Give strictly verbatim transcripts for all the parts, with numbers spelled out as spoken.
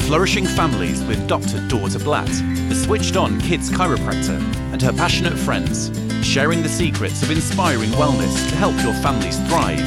Flourishing Families with Doctor Dorte Blatt, the switched-on kids chiropractor, and her passionate friends, sharing the secrets of inspiring wellness to help your families thrive.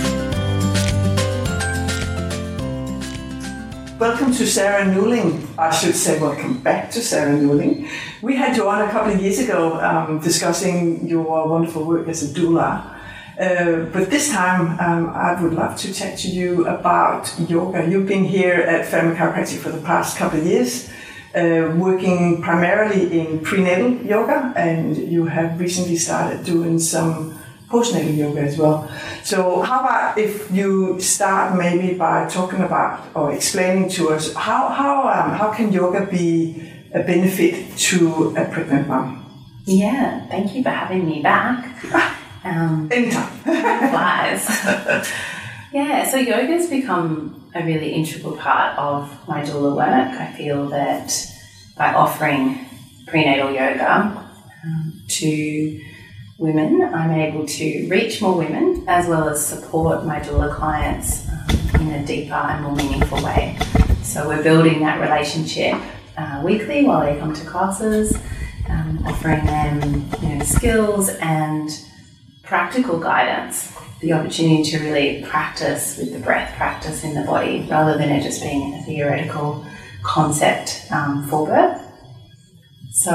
Welcome to Sarah Newling. I should say welcome back to Sarah Newling. We had you on a couple of years ago um, discussing your wonderful work as a doula. Uh, but this time um, I would love to chat to you about yoga. You've been here at Family Chiropractic for the past couple of years, uh, working primarily in prenatal yoga, and you have recently started doing some postnatal yoga as well. So how about if you start maybe by talking about or explaining to us how how um, how can yoga be a benefit to a pregnant mom? Yeah, thank you for having me back. Um, Anytime. Flies. Yeah, so yoga's become a really integral part of my doula work. I feel that by offering prenatal yoga um, to women, I'm able to reach more women as well as support my doula clients um, in a deeper and more meaningful way. So we're building that relationship uh, weekly while they come to classes, um, offering them you know, skills and practical guidance, the opportunity to really practice with the breath, practice in the body, rather than it just being a theoretical concept um, for birth. So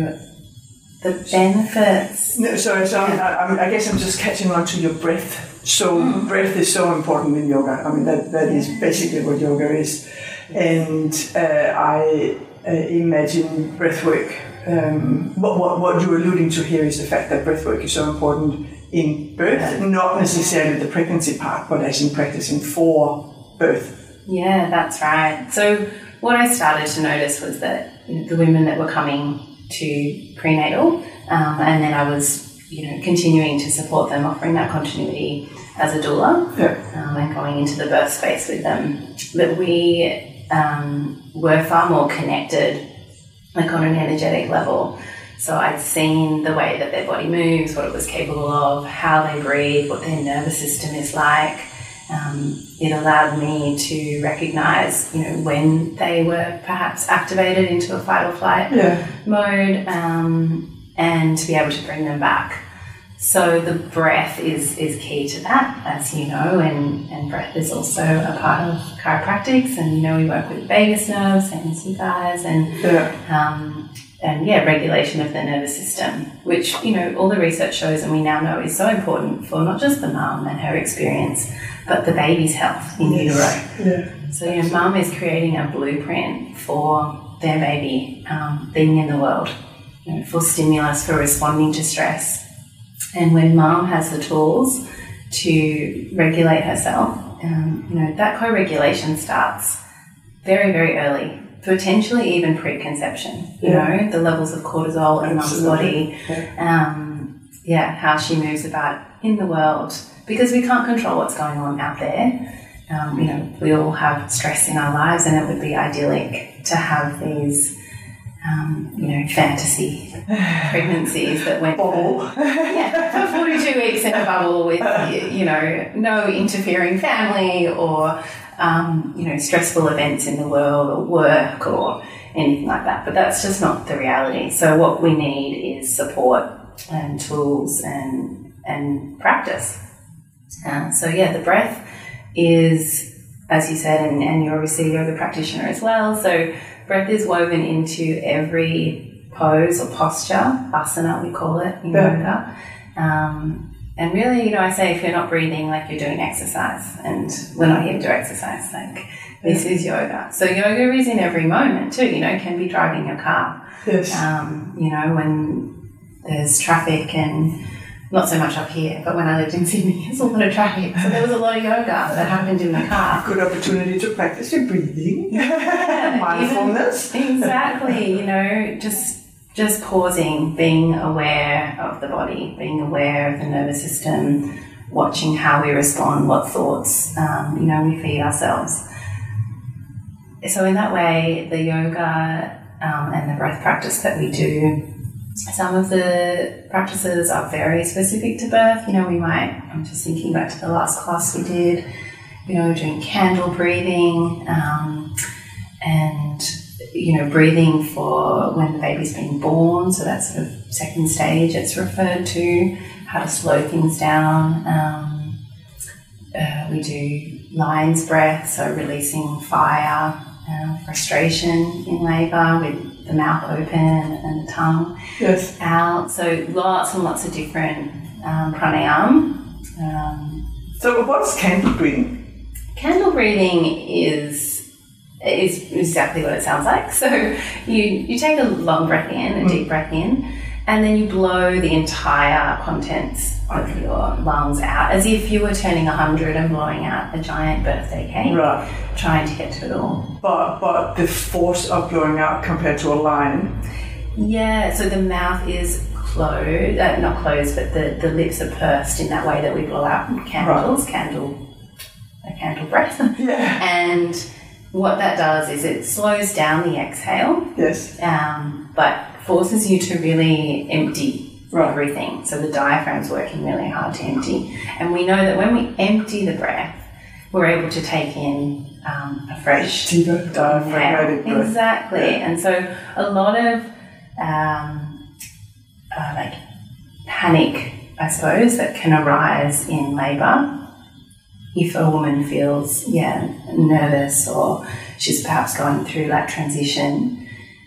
the benefits... No, sorry, so I, I guess I'm just catching on to your breath. So mm. breath is so important in yoga. I mean, that, that is basically what yoga is. And uh, I uh, imagine breath work. Um, what, what, what you're alluding to here is the fact that breath work is so important in birth, not necessarily the pregnancy part, but actually practicing for birth. Yeah, that's right. So what I started to notice was that you know, the women that were coming to prenatal, um, and then I was, you know, continuing to support them, offering that continuity as a doula, yeah. um, and going into the birth space with them, that we um, were far more connected, like on an energetic level. So I'd seen the way that their body moves, what it was capable of, how they breathe, what their nervous system is like. Um, it allowed me to recognise, you know, when they were perhaps activated into a fight or flight yeah. mode, um, and to be able to bring them back. So the breath is, is key to that, as you know, and, and breath is also a part of chiropractics, and you know we work with vagus nerves and you guys, and yeah. um, and yeah, regulation of the nervous system, which, you know, all the research shows and we now know is so important for not just the mum and her experience, but the baby's health in yes. utero. Yeah. So, you know, mum is creating a blueprint for their baby um, being in the world, you know, for stimulus, for responding to stress. And when mum has the tools to regulate herself, um, you know, that co-regulation starts very, very early. Potentially even preconception, you yeah. know, the levels of cortisol in mum's body, yeah. um, yeah, how she moves about in the world, because we can't control what's going on out there. Um, you know, we all have stress in our lives, and it would be idyllic to have these, um, you know, fantasy pregnancies that went bubble, for, yeah, for forty-two weeks in a bubble with, you know, no interfering family or Um, you know, stressful events in the world or work or anything like that. But that's just not the reality. So what we need is support and tools and and practice. Uh, so yeah, the breath is, as you said, and, and you're obviously a yoga practitioner as well. So breath is woven into every pose or posture, asana we call it in yeah. yoga. Um, And really, you know, I say if you're not breathing, like you're doing exercise, and we're not here to do exercise, like this is yoga. So yoga is in every moment too, you know, it can be driving your car. Yes. Um, you know, when there's traffic, and not so much up here, but when I lived in Sydney, there's a lot of traffic. So there was a lot of yoga that happened in the car. Good opportunity to practice your breathing. Yeah, mindfulness. Even, exactly, you know, just Just pausing, being aware of the body, being aware of the nervous system, watching how we respond, what thoughts, um, you know, we feed ourselves. So in that way, the yoga um, and the breath practice that we do, some of the practices are very specific to birth. You know, we might, I'm just thinking back to the last class we did, you know, doing candle breathing, um, and, you know, breathing for when the baby's been born, so that's sort of second stage it's referred to, how to slow things down. Um, uh, we do lion's breath, so releasing fire, uh, frustration in labour with the mouth open and the tongue Yes. out. So lots and lots of different um, pranayam. Um, So what's candle breathing? candle breathing is is exactly what it sounds like. So you, you take a long breath in, a deep breath in, and then you blow the entire contents of your lungs out as if you were turning one hundred and blowing out a giant birthday cake, Right. trying to get to it all. But but the force of blowing out compared to a lion. Yeah, so the mouth is closed, uh, not closed, but the, the lips are pursed in that way that we blow out candles, right. candle, a candle breath. Yeah. And what that does is it slows down the exhale, Yes. um, but forces you to really empty right. everything. So the diaphragm's working really hard to empty. And we know that when we empty the breath, we're able to take in um, a fresh deeper diaphragmatic breath. Exactly. Yeah. And so a lot of um, uh, like panic, I suppose, that can arise in labour if a woman feels, yeah, nervous or she's perhaps going through like transition.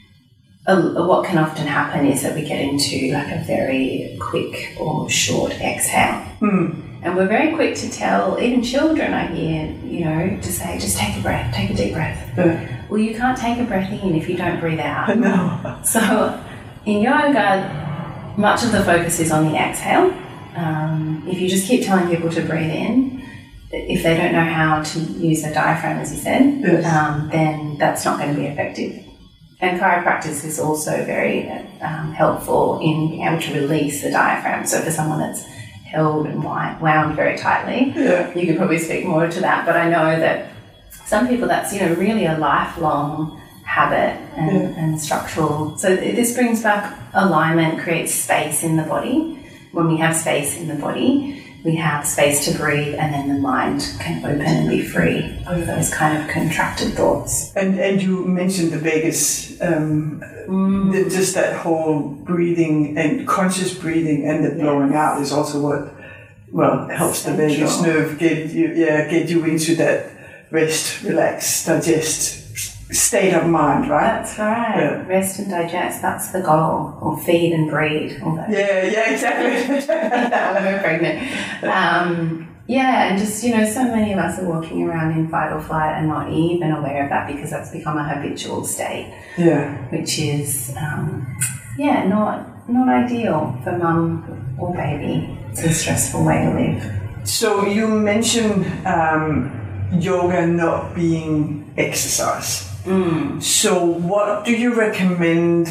Uh, what can often happen is that we get into like a very quick or short exhale. Mm. And we're very quick to tell, even children I hear, you know, to say, just take a breath, take a deep breath. Yeah. Well, you can't take a breath in if you don't breathe out. No. So in yoga, much of the focus is on the exhale. Um, if you just keep telling people to breathe in, if they don't know how to use the diaphragm, as you said, yes. um, then that's not going to be effective. And chiropractic is also very um, helpful in being able to release the diaphragm. So for someone that's held and wound very tightly, yeah. you could probably speak more to that. But I know that some people, that's, you know, really a lifelong habit and, yeah. and structural. So this brings back alignment, creates space in the body. When we have space in the body, we have space to breathe, and then the mind can open and be free of those kind of contracted thoughts. And and you mentioned the vagus, um, mm. the, just that whole breathing and conscious breathing and the blowing yes. out is also what well helps Central. The vagus nerve get you yeah get you into that rest, relax, digest state of mind, right? That's right. Yeah. Rest and digest, that's the goal. Or feed and breed. All that. Yeah, yeah, exactly. When we're pregnant. Um, yeah, and just, you know, so many of us are walking around in fight or flight and not even aware of that because that's become a habitual state. Yeah. Which is, um, yeah, not not ideal for mum or baby. It's a stressful way to live. So you mentioned um, yoga not being exercise. Mm. So what do you recommend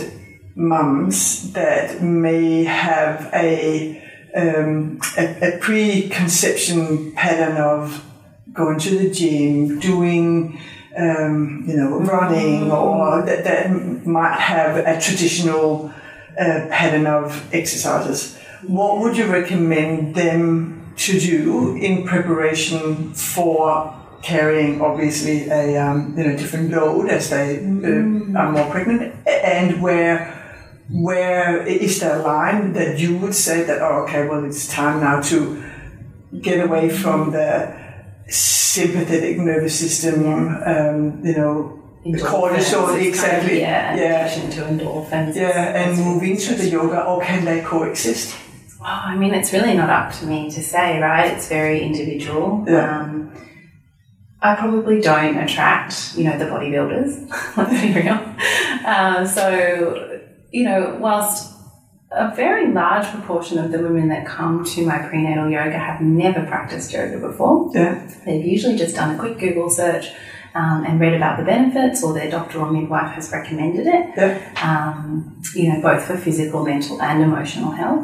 mums that may have a, um, a, a preconception pattern of going to the gym, doing um, you know, running, mm. or that, that might have a traditional uh, pattern of exercises? What would you recommend them to do in preparation for carrying obviously a um, you know different load as they uh, are more pregnant, and where where is there a line that you would say that oh okay well it's time now to get away from the sympathetic nervous system, um, you know cortisol, exactly, yeah, yeah, addiction to endorphins, yeah, and move into the yoga, or can they coexist? Well, I mean, it's really not up to me to say, right? It's very individual. Yeah. Um, I probably don't attract, you know, the bodybuilders, let's be real. Uh, so, you know, whilst a very large proportion of the women that come to my prenatal yoga have never practiced yoga before, yeah. they've usually just done a quick Google search um, and read about the benefits, or their doctor or midwife has recommended it, yeah. um, you know, both for physical, mental and emotional health.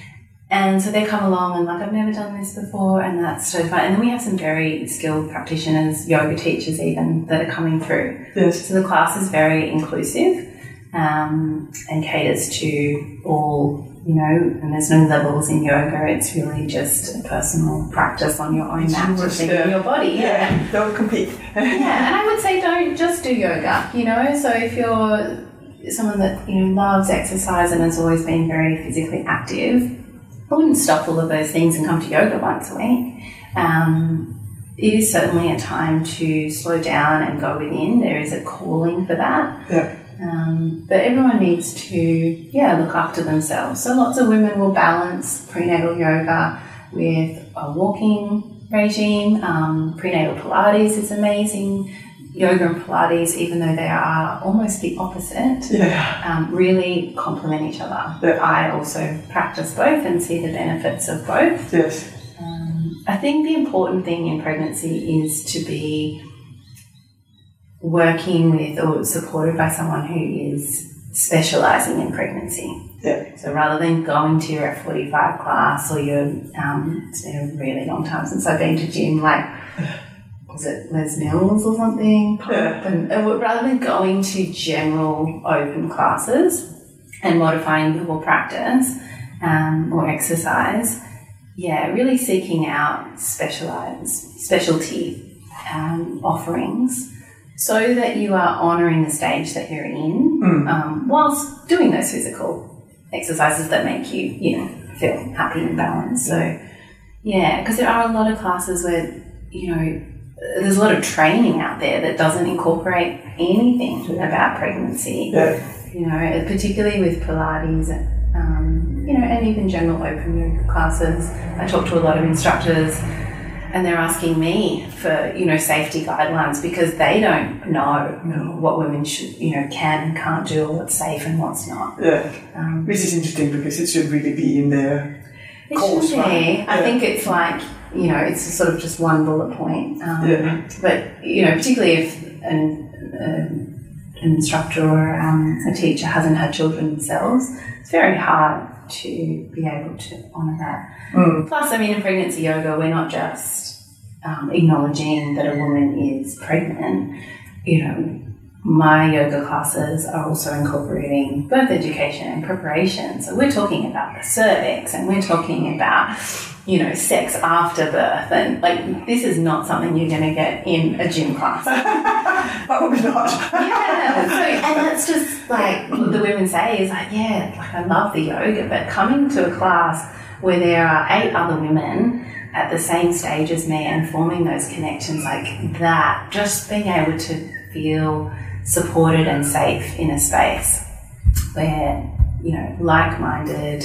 And so they come along and like, I've never done this before, and that's so fun. And then we have some very skilled practitioners, yoga teachers even, that are coming through. Yes. So the class is very inclusive um, and caters to all you know, and there's no levels in yoga. It's really just a personal practice on your own mat to think of your body. Yeah, yeah. Don't compete. Yeah, and I would say don't just do yoga, you know. So if you're someone that, you know, loves exercise and has always been very physically active, I wouldn't stop all of those things and come to yoga once a week. Um, it is certainly a time to slow down and go within. There is a calling for that. Yeah. Um, but everyone needs to, yeah, look after themselves. So lots of women will balance prenatal yoga with a walking regime. Um, prenatal Pilates is amazing. Yoga and Pilates, even though they are almost the opposite, yeah. um, really complement each other. Yeah. I also practice both and see the benefits of both. Yes. Um, I think the important thing in pregnancy is to be working with or supported by someone who is specialising in pregnancy. Yeah. So rather than going to your F forty-five class or your, um, it's been a really long time since I've been to gym, like, was it Les Mills or something? Yeah. And, uh, rather than going to general open classes and modifying your practice um, or exercise, yeah, really seeking out specialised, specialty um, offerings so that you are honouring the stage that you're in mm. um, whilst doing those physical exercises that make you, you know, feel happy and balanced. So, yeah, because there are a lot of classes where, you know, there's a lot of training out there that doesn't incorporate anything about pregnancy. Yeah. You know, particularly with Pilates, um, you know, and even general open yoga classes. I talk to a lot of instructors and they're asking me for, you know, safety guidelines because they don't know No. what women should, you know, can and can't do or what's safe and what's not. Yeah. Um, Which is interesting because it should really be in their It course, should be. right? I Yeah. think it's like, you know, it's sort of just one bullet point. Um, Yeah. But, you know, particularly if an, an, an instructor or um, a teacher hasn't had children themselves, it's very hard to be able to honour that. Mm. Plus, I mean, in pregnancy yoga, we're not just um, acknowledging that a woman is pregnant. You know, my yoga classes are also incorporating birth education and preparation. So we're talking about the cervix and we're talking about, you know, sex after birth. And, like, this is not something you're going to get in a gym class. Probably not. Yeah. So, and that's just, like, what the women say is, like, yeah, like, I love the yoga, but coming to a class where there are eight other women at the same stage as me and forming those connections like that, just being able to feel supported and safe in a space where, you know, like-minded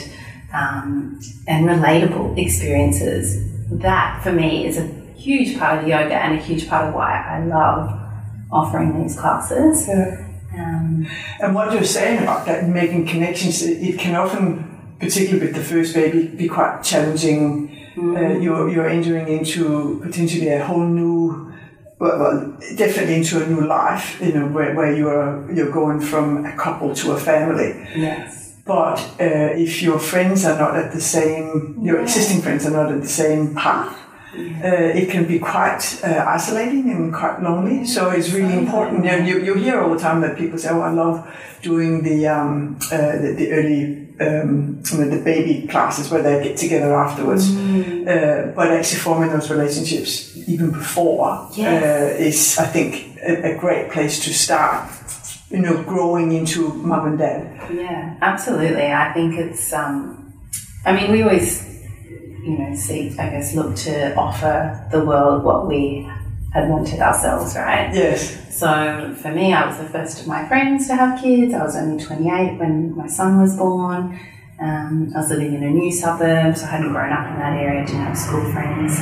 um, and relatable experiences, that for me is a huge part of the yoga and a huge part of why I love offering these classes. Yeah. Um, And what you're saying about that, making connections, it, it can often, particularly with the first baby, be quite challenging. Mm. Uh, you're, you're entering into potentially a whole new, well, well, definitely into a new life, you know, where, where you're you're going from a couple to a family. yes. But uh, if your friends are not at the same, your Yeah. existing friends are not at the same path, Yeah. uh, it can be quite uh, isolating and quite lonely. So it's really important. You know, you, you hear all the time that people say, "Oh, I love doing the um, uh, the, the early." Um, you know, the baby classes where they get together afterwards, Mm. uh, but actually forming those relationships even before Yes. uh, is, I think, a, a great place to start. You know, growing into mum and dad. Yeah, absolutely. I think it's, um, I mean, we always, you know, seek, I guess, look to offer the world what we had wanted ourselves, right? Yes. So for me, I was the first of my friends to have kids. I was only twenty-eight when my son was born. Um, I was living in a new suburb, so I hadn't grown up in that area, didn't have school friends.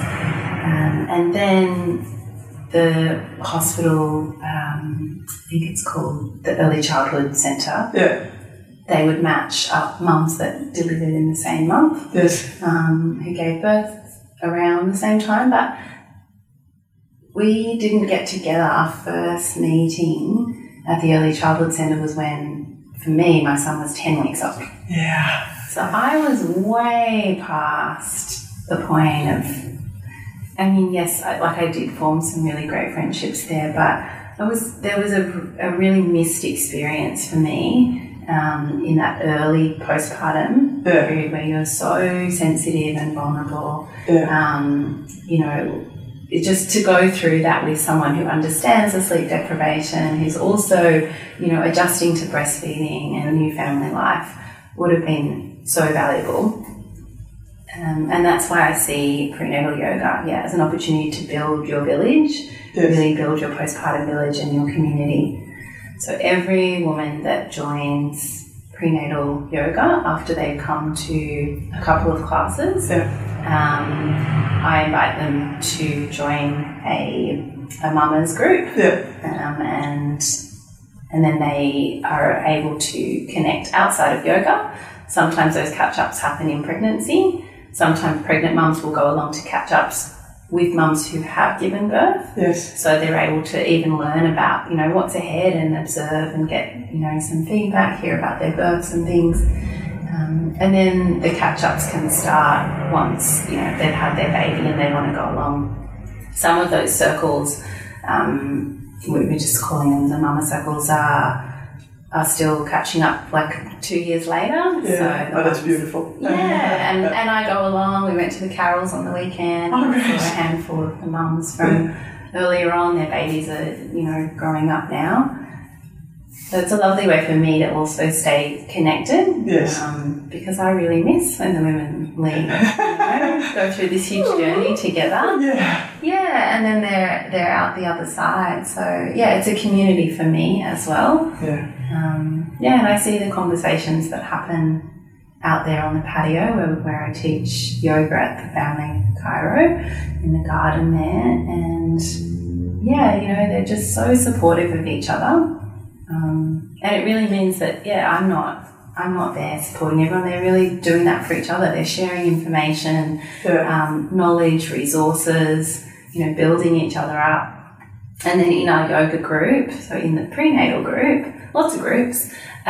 Um, and then the hospital, um, I think it's called the Early Childhood Centre, Yeah. they would match up mums that delivered in the same month, Yes. um, who gave birth around the same time. But we didn't get together. Our first meeting at the Early Childhood Centre was when, for me, my son was ten weeks old. Yeah. So I was way past the point of, I mean, yes, I, like I did form some really great friendships there, but it was there was a, a really missed experience for me um, in that early postpartum Yeah. period where you're so sensitive and vulnerable. Yeah. Um, you know, it just to go through that with someone who understands the sleep deprivation, who's also, you know, adjusting to breastfeeding and a new family life would have been so valuable. Um, and that's why I see prenatal yoga, yeah, as an opportunity to build your village, Yes. really build your postpartum village and your community. So every woman that joins prenatal yoga after they come to a couple of classes, Yeah. um, I invite them to join a, a mama's group, Yeah. um, and and then they are able to connect outside of yoga. Sometimes those catch-ups happen in pregnancy. Sometimes pregnant mums will go along to catch-ups with mums who have given birth. Yes. So they're able to even learn about, you know, what's ahead and observe and get, you know, some feedback, hear about their births and things. Um, and then the catch-ups can start once, you know, they've had their baby and they want to go along. Some of those circles, um, we we're just calling them the mama circles, are are still catching up like two years later. Yeah. So, Oh, that's beautiful. yeah, and, and I go along. We went to the carols on the weekend. Oh, right. Saw a handful of the mums from earlier on. Their babies are, you know, growing up now. So it's a lovely way for me to also stay connected. Yes. Um, because I really miss when the women leave, you know, go through this huge journey together. Yeah. Yeah, and then they're they're out the other side. So yeah, it's a community for me as well. Yeah. Um, yeah, and I see the conversations that happen out there on the patio where, where I teach yoga at the family chiro in the garden there. And yeah, you know, they're just so supportive of each other. Um, and it really means that, yeah, I'm not I'm not there supporting everyone. They're really doing that for each other. They're sharing information, Yeah. um, knowledge, resources, you know, building each other up. And then in our yoga group, so in the prenatal group, lots of groups,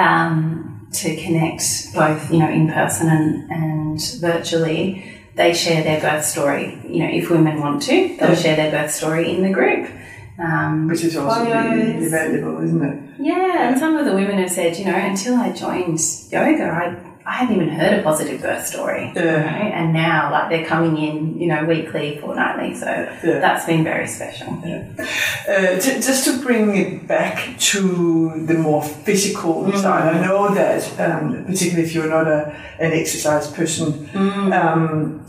um, to connect both, you know, in person and, and virtually, they share their birth story. You know, if women want to, they'll Yeah. share their birth story in the group. Um, Which is also really photos. valuable, isn't it? Yeah, and some of the women have said, you know, until I joined yoga, I, I hadn't even heard a positive birth story. Yeah. You know? And now, like, they're coming in, you know, weekly, fortnightly. So Yeah. that's been very special. Uh, j- just to bring it back to the more physical Mm. side, I know that, um, particularly if you're not a, an exercise person, Mm. um,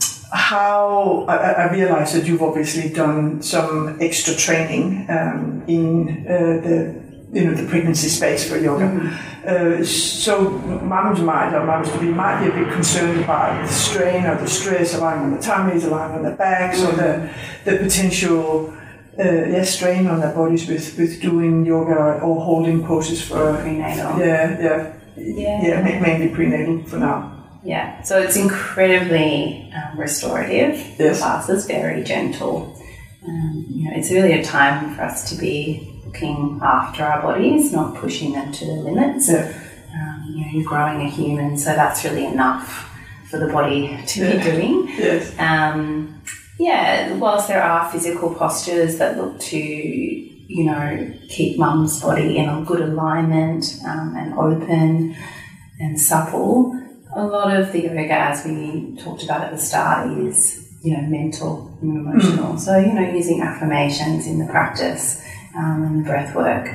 how I, I realize that you've obviously done some extra training um, in uh, the you know the pregnancy space for yoga. Mm-hmm. Uh, so mums might or mums to be might be a bit concerned about the strain or the stress lying on the tummies, lying on their backs, Mm-hmm. or the the potential uh, yeah, strain on their bodies with, with doing yoga or holding poses for Prenatal. yeah yeah Yeah. yeah ma- mainly prenatal for now. Yeah, so it's incredibly um, restorative. Yes. The class is very gentle. Um, you know, it's really a time for us to be looking after our bodies, not pushing them to the limits. Yeah. Um, you know, you're growing a human, so that's really enough for the body to Yeah. be doing. Yes. Um, yeah, whilst there are physical postures that look to, you know, keep mum's body in a good alignment um, and open and supple, a lot of the yoga, as we talked about at the start, is, you know, mental and emotional. So, you know, using affirmations in the practice um, and the breath work.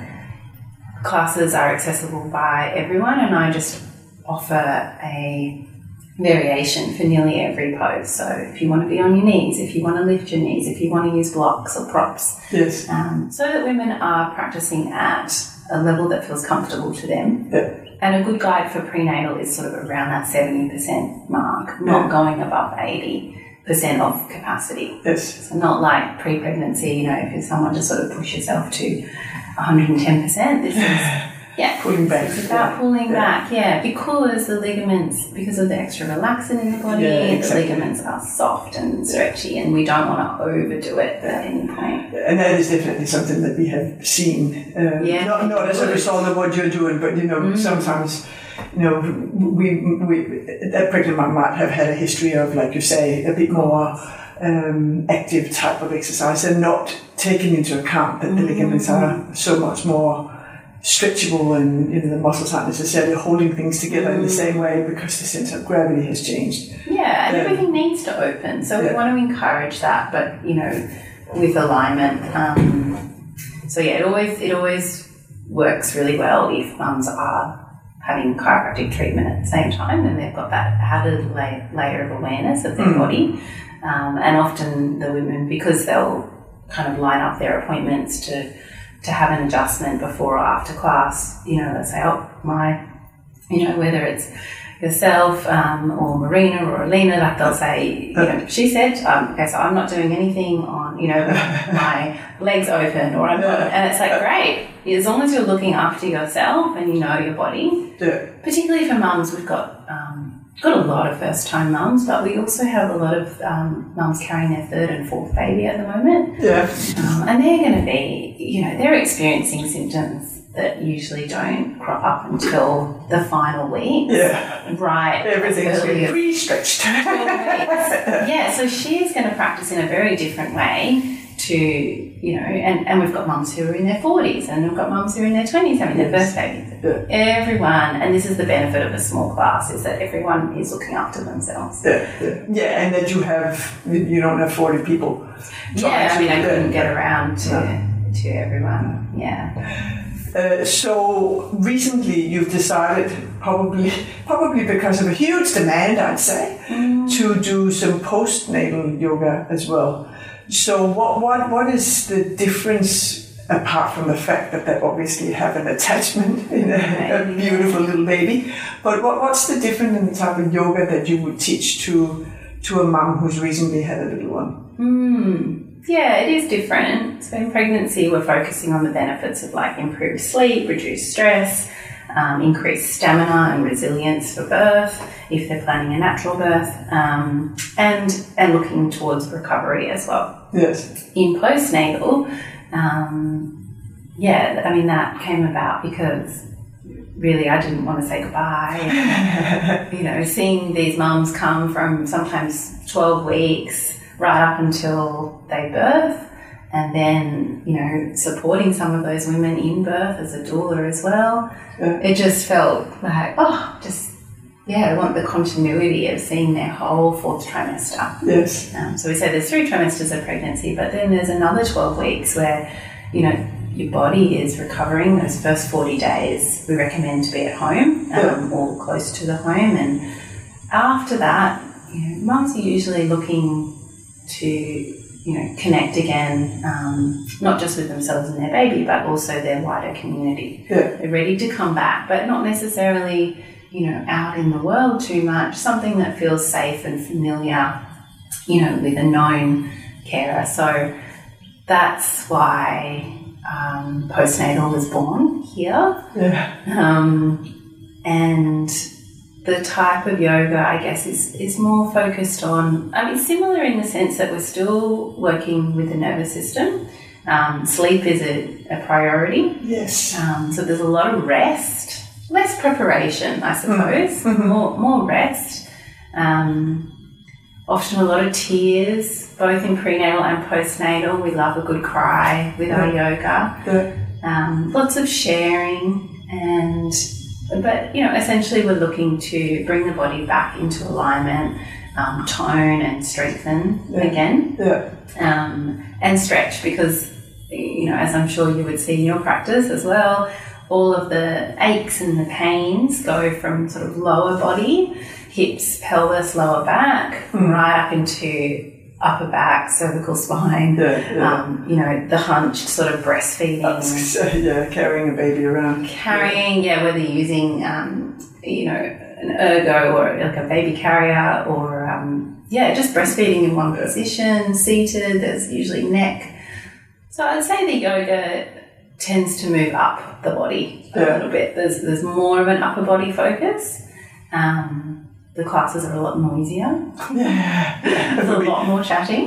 Classes are accessible by everyone, and I just offer a variation for nearly every pose. So if you want to be on your knees, if you want to lift your knees, if you want to use blocks or props, Yes. um, so that women are practicing at a level that feels comfortable to them. Yeah. And a good guide for prenatal is sort of around that seventy percent mark, not Yeah. going above eighty percent of capacity. Yes. So not like pre-pregnancy, you know, if you're someone to sort of push yourself to one hundred ten percent, this is, yeah, Pulling back. it's about Yeah. pulling Yeah. back, yeah, because the ligaments, because of the extra relaxin in the body, Yeah, exactly. the ligaments are soft and stretchy, and we don't want to overdo it at any point. And that is definitely something that we have seen. Um, Yeah. Not, not as a result of what you're doing, but you know, Mm. sometimes, you know, we we that pregnant mom might have had a history of, like you say, a bit more um, active type of exercise, and not taking into account that the ligaments are so much more stretchable and you know, the muscles aren't necessarily holding things together mm. in the same way because the center of gravity has changed. Yeah, and um, everything needs to open. So yeah. we want to encourage that, but, you know, with alignment. Um, so, yeah, it always it always works really well if mums are having chiropractic treatment at the same time and they've got that added la- layer of awareness of their mm. body. Um, and often the women, because they'll kind of line up their appointments to to have an adjustment before or after class, you know, let's say, oh, my, you know, whether it's yourself um, or Marina or Alina, like they'll say, you know, she said, um, okay, so I'm not doing anything on, you know, my legs open or I'm not, and it's like, great, as long as you're looking after yourself and you know your body, yeah. particularly for mums, we've got, um, got a lot of first-time mums, but we also have a lot of um, mums carrying their third and fourth baby at the moment. Yeah. Um, and they're going to be, you know, they're experiencing symptoms that usually don't crop up until the final week. Yeah. Right. Everything's been pre-stretched. Yeah, so she's going to practice in a very different way to, you know, and, and we've got mums who are in their forties and we've got mums who are in their twenties having their first babies. Yeah. Everyone, and this is the benefit of a small class, is that everyone is looking after themselves. Yeah, yeah, yeah, and that you have, you don't have forty people. Yeah, I mean, I couldn't yeah. get around to, no. to everyone, yeah. Uh, so recently you've decided, probably probably because of a huge demand, I'd say, mm. to do some postnatal yoga as well. So what, what what is the difference, apart from the fact that they obviously have an attachment in a, a beautiful little baby, but what, what's the difference in the type of yoga that you would teach to to a mum who's recently had a little one? Mm. Yeah, it is different. So in pregnancy, we're focusing on the benefits of like improved sleep, reduced stress, um, increased stamina and resilience for birth, if they're planning a natural birth, um, and and looking towards recovery as well. Yes. In postnatal, um, yeah, I mean, that came about because really I didn't want to say goodbye. And, you know, seeing these mums come from sometimes twelve weeks right up until they birth, and then, you know, supporting some of those women in birth as a doula as well. Yeah. It just felt like, oh, just, yeah, I want the continuity of seeing their whole fourth trimester. Yes. Um, so we say there's three trimesters of pregnancy, but then there's another twelve weeks where, you know, your body is recovering. Those first forty days, we recommend to be at home, um, yeah. or close to the home. And after that, you know, mums are usually looking to, you know, connect again, um, not just with themselves and their baby, but also their wider community. Yeah. They're ready to come back, but not necessarily, you know, out in the world too much, something that feels safe and familiar, you know, with a known carer. So that's why um, postnatal was born here. Yeah. Um, and the type of yoga, I guess, is, is more focused on, I mean, similar in the sense that we're still working with the nervous system. Um, sleep is a, a priority. Yes. Um, so there's a lot of rest, less preparation, I suppose, mm-hmm. more more rest. Um, often a lot of tears, both in prenatal and postnatal. We love a good cry with yeah. our yoga. Yeah. Um, lots of sharing and... But, you know, essentially we're looking to bring the body back into alignment, um, tone and strengthen yeah. again, yeah. um, and stretch because, you know, as I'm sure you would see in your practice as well, all of the aches and the pains go from sort of lower body, hips, pelvis, lower back, mm. right up into upper back, cervical spine, yeah, yeah. Um, you know, the hunched sort of breastfeeding. Uh, yeah, carrying a baby around. Carrying, yeah, yeah whether using, um, you know, an ergo or like a baby carrier or, um, yeah, just breastfeeding in one position, seated, there's usually neck. So I'd say the yoga tends to move up the body a yeah. little bit. There's, there's more of an upper body focus. Um, The classes are a lot noisier. Yeah. There's a lot more chatting.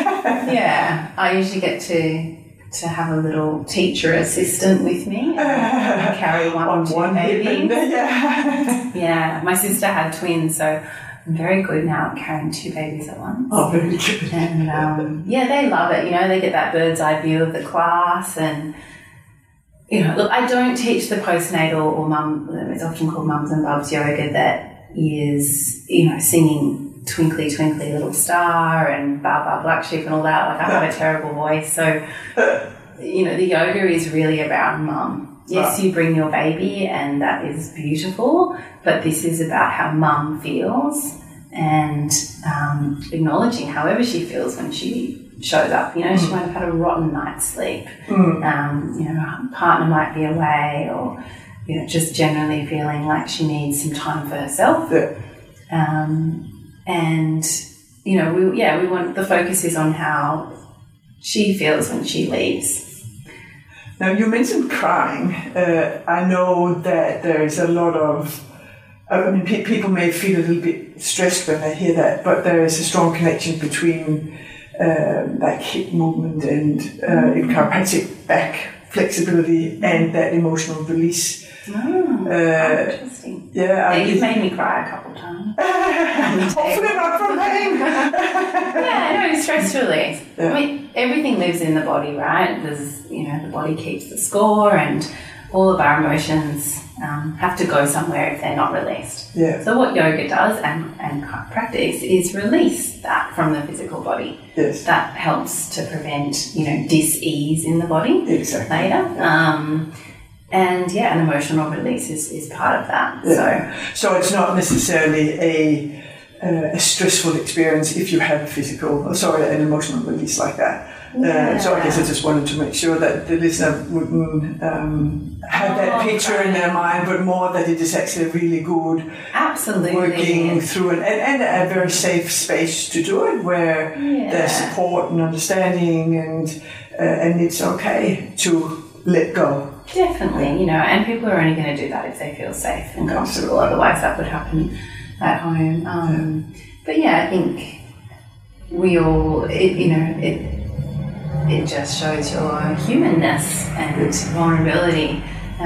Yeah. I usually get to to have a little teacher assistant with me and carry one On or two one babies. Yeah. Yeah. My sister had twins, so I'm very good now at carrying two babies at once. Oh, very good. And um, yeah, they love it. You know, they get that bird's eye view of the class and you know, look, I don't teach the postnatal or mum, it's often called mums and bubs yoga, that is, you know, singing Twinkly Twinkly Little Star and Ba Ba Black Sheep and all that. Like, I have a terrible voice. So, you know, the yoga is really about mum. Yes, you bring your baby and that is beautiful, but this is about how mum feels and um, acknowledging however she feels when she shows up. You know, mm. she might have had a rotten night's sleep. Mm. Um, you know, her partner might be away, or, you know, just generally feeling like she needs some time for herself. Yeah. Um, and, you know, we yeah, we want, the focus is on how she feels when she leaves. Now, you mentioned crying. Uh, I know that there is a lot of, I mean, pe- people may feel a little bit stressed when they hear that, but there is a strong connection between uh, like hip movement and uh, in chiropractic back flexibility and that emotional release. Oh, uh, interesting. Yeah, yeah you've made me cry a couple of times. Hopefully not from pain. Yeah, no, stress release. Yeah. I mean, everything lives in the body, right? There's, you know, the body keeps the score, and all of our emotions um, have to go somewhere if they're not released. Yeah. So what yoga does, and, and practice, is release that from the physical body. Yes. That helps to prevent, you know, dis-ease in the body exactly. later. Yeah. Um, and yeah, an emotional release is, is part of that. Yeah. So so it's not necessarily a, uh, a stressful experience if you have a physical, or sorry, an emotional release like that. Yeah. Uh, so I guess I just wanted to make sure that the listener wouldn't um, have that oh, picture right. in their mind, but more that it is actually really good. Absolutely. Working through it, and, and a very safe space to do it, where yeah. there's support and understanding, and uh, and it's okay to let go. Definitely, you know, and people are only going to do that if they feel safe and comfortable. Otherwise, that would happen at home. Um, yeah. But yeah, I think we all, it, you know, it. It just shows your humanness and vulnerability.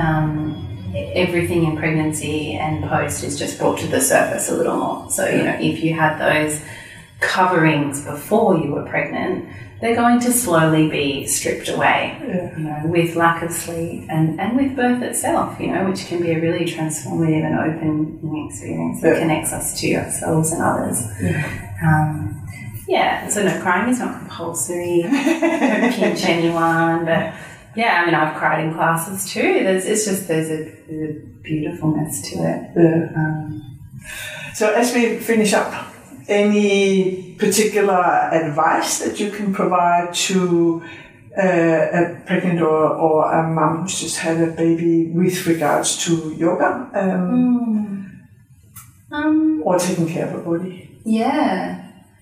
Um, everything in pregnancy and post is just brought to the surface a little more. So, you know, if you had those coverings before you were pregnant, they're going to slowly be stripped away, yeah. you know, with lack of sleep and, and with birth itself, you know, which can be a really transformative and open experience that yeah. connects us to ourselves and others. Yeah. Um, Yeah, so no, crying is not compulsory. Don't pinch anyone, but yeah, I mean, I've cried in classes too. There's, it's just there's a, there's a beautifulness to it. Yeah. Um, so as we finish up, any particular advice that you can provide to uh, a pregnant or, or a mum who's just had a baby with regards to yoga um, mm. um, or taking care of her body? Yeah.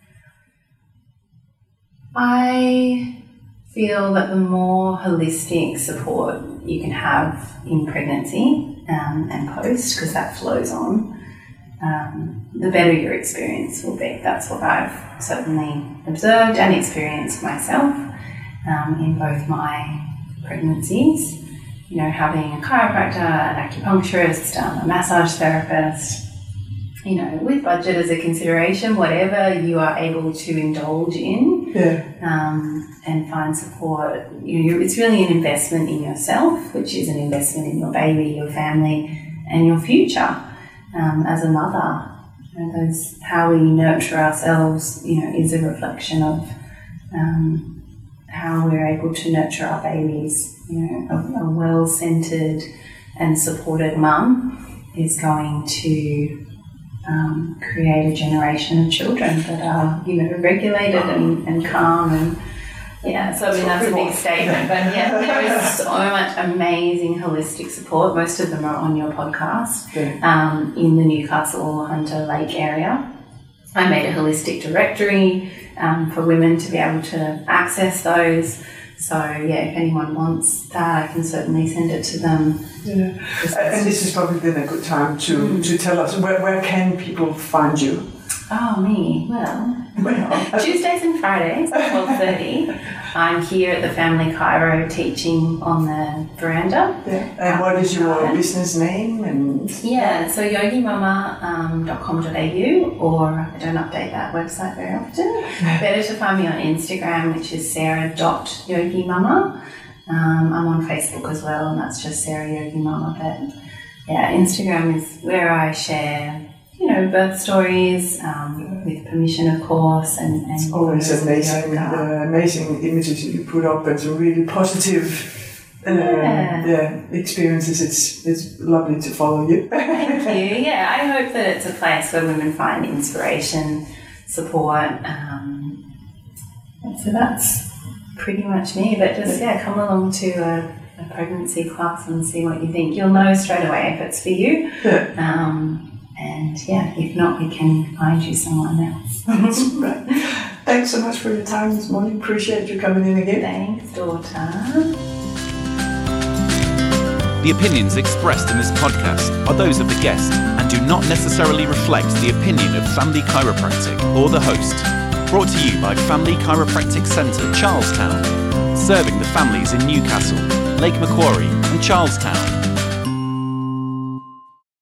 I feel that the more holistic support you can have in pregnancy um, and post, because that flows on, um, the better your experience will be. That's what I've certainly observed and experienced myself um, in both my pregnancies. You know, having a chiropractor, an acupuncturist, um, a massage therapist, you know, with budget as a consideration, whatever you are able to indulge in yeah. um, and find support. You know, it's really an investment in yourself, which is an investment in your baby, your family, and your future um, as a mother. You know, those, how we nurture ourselves, you know, is a reflection of um, how we're able to nurture our babies. You know, a, a well-centered and supported mum is going to Um, create a generation of children that are, you know, regulated and, and calm and yeah, so I mean that's a big statement, but yeah, there is so much amazing holistic support. Most of them are on your podcast yeah. um, in the Newcastle Hunter Lake area. I made a holistic directory um, for women to be able to access those. So yeah, if anyone wants that, I can certainly send it to them. Yeah. And this is probably then a good time to, mm. to tell us, where, where can people find you? Oh, me? Well, well. Tuesdays and Fridays at twelve thirty. I'm here at the Family Chiro teaching on the veranda. Yeah. And what is your garden. business name? And Yeah, so yogi mama dot com dot a u, or I don't update that website very often. Better to find me on Instagram, which is sarah dot yogi mama. Um, I'm on Facebook as well, and that's just Sarah Yogi Mama. But yeah, Instagram is where I share, you know, birth stories, um, with permission, of course. And, and it's always amazing, the amazing images you put up and some really positive uh, yeah. yeah, experiences. It's it's lovely to follow you. Thank you. Yeah, I hope that it's a place where women find inspiration, support. Um, and so that's pretty much me. But just yeah, come along to a, a pregnancy class and see what you think. You'll know straight away if it's for you. Yeah. Um, And yeah, if not, we can find you someone else. Right. Thanks so much for your time this morning. Appreciate you coming in again. Thanks, daughter. The opinions expressed in this podcast are those of the guest and do not necessarily reflect the opinion of Family Chiropractic or the host. Brought to you by Family Chiropractic Centre, Charlestown, serving the families in Newcastle, Lake Macquarie and Charlestown.